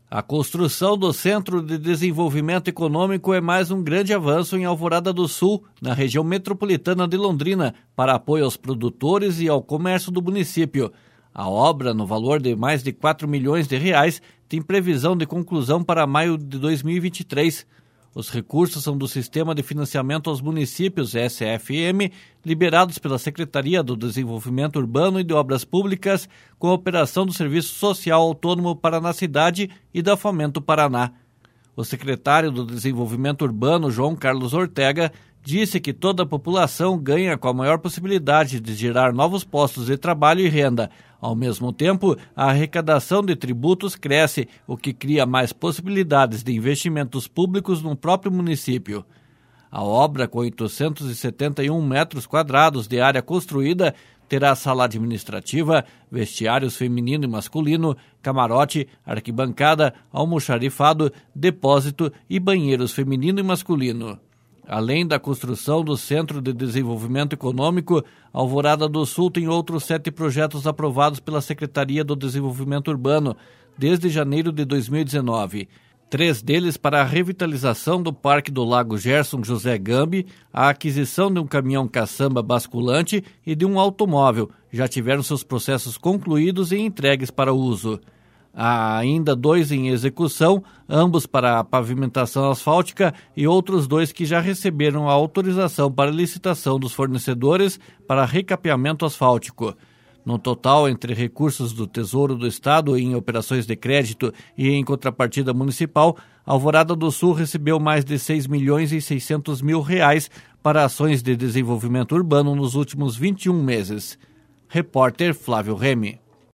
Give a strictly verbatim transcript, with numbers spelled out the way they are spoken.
A construção do Centro de Desenvolvimento Econômico é mais um grande avanço em Alvorada do Sul, na região metropolitana de Londrina, para apoio aos produtores e ao comércio do município. A obra, no valor de mais de quatro milhões de reais, tem previsão de conclusão para maio de dois mil e vinte e três. Os recursos são do Sistema de Financiamento aos Municípios, S F M, liberados pela Secretaria do Desenvolvimento Urbano e de Obras Públicas, com a operação do Serviço Social Autônomo Paraná Cidade e da Fomento Paraná. O secretário do Desenvolvimento Urbano, João Carlos Ortega, disse que toda a população ganha com a maior possibilidade de gerar novos postos de trabalho e renda. Ao mesmo tempo, a arrecadação de tributos cresce, o que cria mais possibilidades de investimentos públicos no próprio município. A obra, com oitocentos e setenta e um metros quadrados de área construída, terá sala administrativa, vestiários feminino e masculino, camarote, arquibancada, almoxarifado, depósito e banheiros feminino e masculino. Além da construção do Centro de Desenvolvimento Econômico, Alvorada do Sul tem outros sete projetos aprovados pela Secretaria do Desenvolvimento Urbano desde janeiro de dois mil e dezenove. Três deles para a revitalização do Parque do Lago Gerson José Gambi, a aquisição de um caminhão caçamba basculante e de um automóvel, já tiveram seus processos concluídos e entregues para uso. Há ainda dois em execução, ambos para a pavimentação asfáltica e outros dois que já receberam a autorização para licitação dos fornecedores para recapeamento asfáltico. No total, entre recursos do Tesouro do Estado em operações de crédito e em contrapartida municipal, Alvorada do Sul recebeu mais de seis milhões e seiscentos mil reais para ações de desenvolvimento urbano nos últimos vinte e um meses. Repórter Flávio Remy.